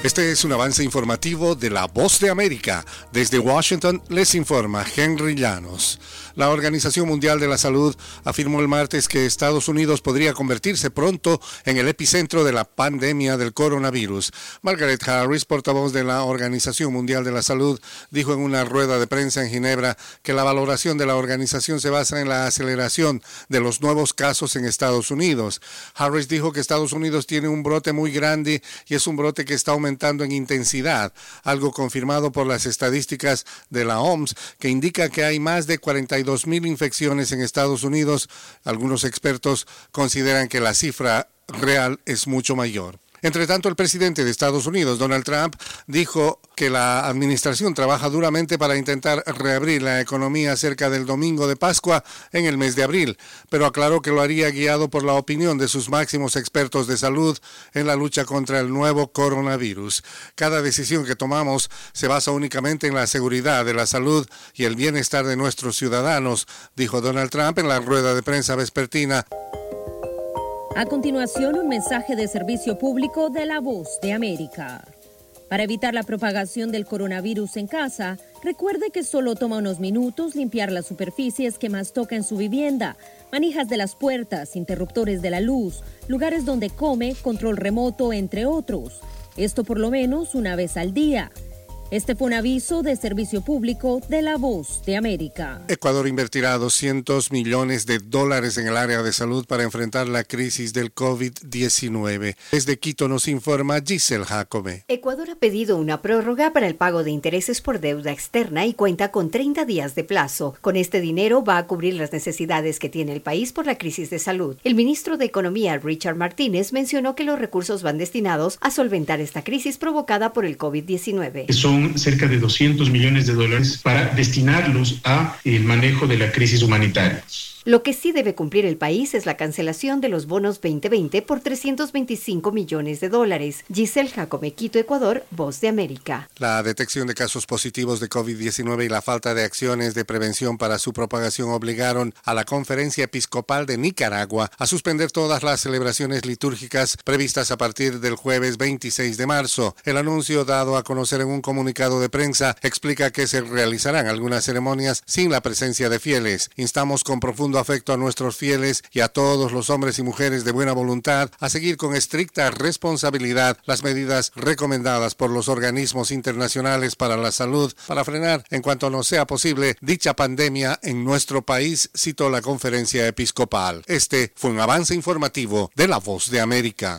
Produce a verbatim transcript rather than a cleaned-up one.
Este es un avance informativo de La Voz de América. Desde Washington les informa Henry Llanos. La Organización Mundial de la Salud afirmó el martes que Estados Unidos podría convertirse pronto en el epicentro de la pandemia del coronavirus. Margaret Harris, portavoz de la Organización Mundial de la Salud, dijo en una rueda de prensa en Ginebra que la valoración de la organización se basa en la aceleración de los nuevos casos en Estados Unidos. Harris dijo que Estados Unidos tiene un brote muy grande y es un brote que está aumentando en intensidad, algo confirmado por las estadísticas de la O M S, que indica que hay más de cuarenta y dos mil infecciones en Estados Unidos. Algunos expertos consideran que la cifra real es mucho mayor. Entre tanto, el presidente de Estados Unidos, Donald Trump, dijo que la administración trabaja duramente para intentar reabrir la economía cerca del domingo de Pascua en el mes de abril, pero aclaró que lo haría guiado por la opinión de sus máximos expertos de salud en la lucha contra el nuevo coronavirus. Cada decisión que tomamos se basa únicamente en la seguridad de la salud y el bienestar de nuestros ciudadanos, dijo Donald Trump en la rueda de prensa vespertina. A continuación, un mensaje de servicio público de La Voz de América. Para evitar la propagación del coronavirus en casa, recuerde que solo toma unos minutos limpiar las superficies que más toca en su vivienda, manijas de las puertas, interruptores de la luz, lugares donde come, control remoto, entre otros. Esto por lo menos una vez al día. Este fue un aviso de servicio público de La Voz de América. Ecuador invertirá doscientos millones de dólares en el área de salud para enfrentar la crisis del COVID diecinueve. Desde Quito nos informa Giselle Jacome. Ecuador ha pedido una prórroga para el pago de intereses por deuda externa y cuenta con treinta días de plazo. Con este dinero va a cubrir las necesidades que tiene el país por la crisis de salud. El ministro de Economía, Richard Martínez, mencionó que los recursos van destinados a solventar esta crisis provocada por el COVID diecinueve. Son cerca de doscientos millones de dólares para destinarlos a el manejo de la crisis humanitaria. Lo que sí debe cumplir el país es la cancelación de los bonos veinte veinte por trescientos veinticinco millones de dólares. Giselle Jacome, Quito, Ecuador, Voz de América. La detección de casos positivos de COVID diecinueve y la falta de acciones de prevención para su propagación obligaron a la Conferencia Episcopal de Nicaragua a suspender todas las celebraciones litúrgicas previstas a partir del jueves veintiséis de marzo. El anuncio, dado a conocer en un comunicado de prensa, explica que se realizarán algunas ceremonias sin la presencia de fieles. Instamos con profundo afecto a nuestros fieles y a todos los hombres y mujeres de buena voluntad a seguir con estricta responsabilidad las medidas recomendadas por los organismos internacionales para la salud para frenar, en cuanto nos sea posible, dicha pandemia en nuestro país, citó la Conferencia Episcopal. Este fue un avance informativo de La Voz de América.